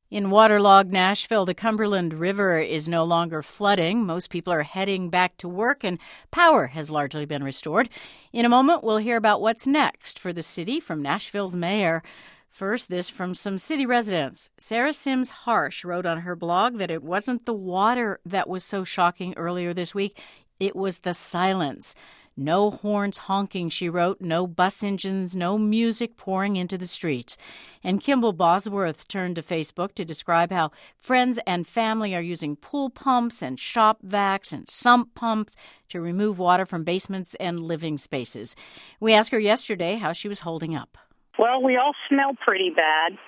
In waterlogged Nashville, the Cumberland River is no longer flooding. Most people are heading back to work, and power has largely been restored. In a moment, we'll hear about what's next for the city from Nashville's mayor. First, this from some city residents. Sarah Sims Harsh wrote on her blog that it wasn't the water that was so shocking earlier this week. It was the silence. No horns honking, she wrote, no bus engines, no music pouring into the streets. And Kimball Bosworth turned to Facebook to describe how friends and family are using pool pumps and shop vacs and sump pumps to remove water from basements and living spaces. We asked her yesterday how she was holding up. Well, we all smell pretty bad.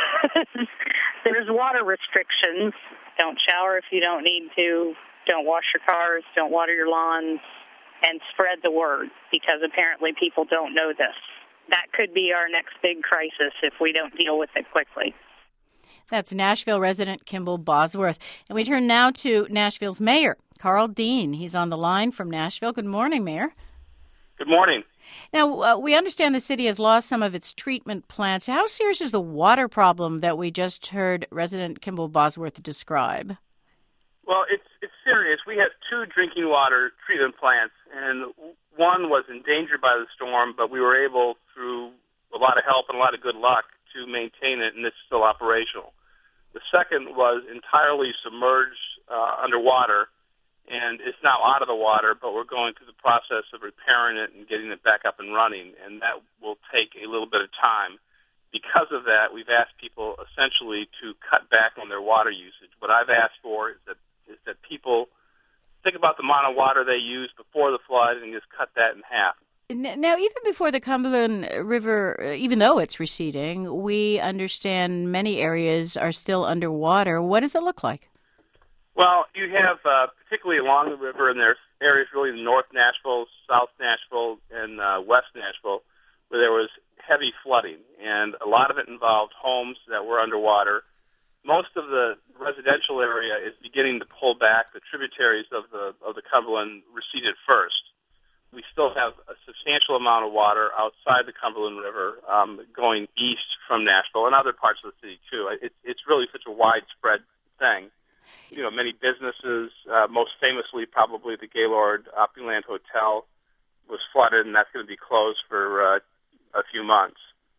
There's water restrictions. Don't shower if you don't need to. Don't wash your cars. Don't water your lawns. And spread the word, because apparently people don't know this. That could be our next big crisis if we don't deal with it quickly. That's Nashville resident Kimball Bosworth. And we turn now to Nashville's mayor, Karl Dean. He's on the line from Nashville. Good morning, Mayor. Good morning. Now, we understand the city has lost some of its treatment plants. How serious is the water problem that we just heard resident Kimball Bosworth describe? Well, it's serious. We have 2 drinking water treatment plants, and one was endangered by the storm, but we were able, through a lot of help and a lot of good luck, to maintain it, and it's still operational. The second was entirely submerged underwater, and it's now out of the water, but we're going through the process of repairing it and getting it back up and running, and that will take a little bit of time. Because of that, we've asked people essentially to cut back on their water usage. What I've asked for is that people think about the amount of water they used before the flood and just cut that in half. Now, even before the Cumberland River, even though it's receding, we understand many areas are still underwater. What does it look like? Well, you have, particularly along the river, and there's areas really in North Nashville, South Nashville, and West Nashville, where there was heavy flooding, and a lot of it involved homes that were underwater. Most of the residential area is beginning to pull back. The tributaries of the Cumberland receded first. We still have a substantial amount of water outside the Cumberland River going east from Nashville and other parts of the city, too. It's really such a widespread thing. You know, many businesses, most famously probably the Gaylord Opryland Hotel, was flooded, and that's going to be closed for a few months.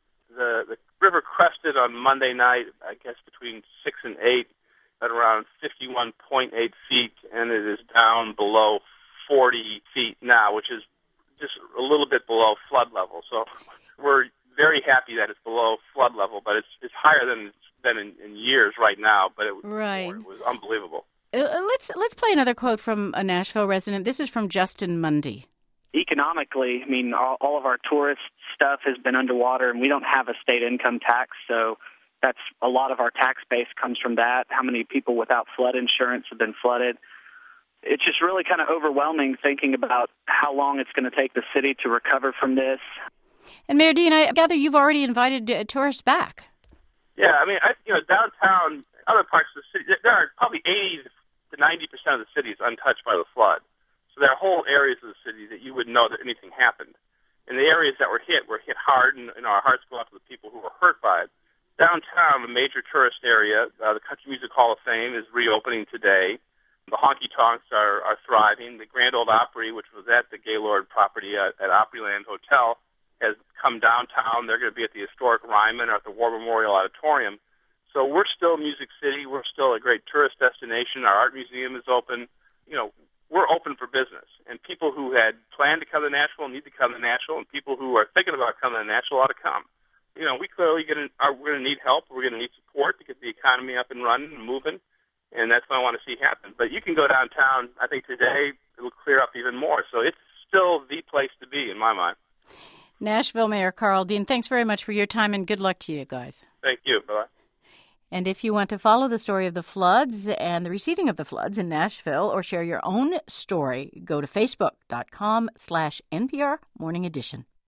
The river crested on Monday night, I guess between 6 and 8, at around 51.8 feet, and it is down below 40 feet now, which is just a little bit below flood level. So we're very happy that it's below flood level, but it's higher than it's been in years right now. But it was unbelievable. Let's play another quote from a Nashville resident. This is from Justin Mundy. Economically, I mean, all of our tourist stuff has been underwater, and we don't have a state income tax, so that's a lot of our tax base comes from that. How many people without flood insurance have been flooded? It's just really kind of overwhelming thinking about how long it's going to take the city to recover from this. And Mayor Dean, I gather you've already invited tourists back. Yeah, I mean, downtown, other parts of the city, there are probably 80 to 90% of the city is untouched by the flood. So there are whole areas of the city that you wouldn't know that anything happened. And the areas that were hit hard, and our hearts go out to the people who were hurt by it. Downtown, a major tourist area, the Country Music Hall of Fame is reopening today. The honky-tonks are thriving. The Grand Ole Opry, which was at the Gaylord property at Opryland Hotel, has come downtown. They're going to be at the historic Ryman or at the War Memorial Auditorium. So we're still Music City. We're still a great tourist destination. Our art museum is open. You know, we're open for business, and people who had planned to come to Nashville need to come to Nashville, and people who are thinking about coming to Nashville ought to come. You know, we clearly we're going to need help. We're going to need support to get the economy up and running and moving, and that's what I want to see happen. But you can go downtown. I think today it'll clear up even more. So it's still the place to be in my mind. Nashville Mayor Karl Dean, thanks very much for your time, and good luck to you guys. Thank you. Bye-bye. And if you want to follow the story of the floods and the receding of the floods in Nashville or share your own story, go to facebook.com/NPR Morning Edition.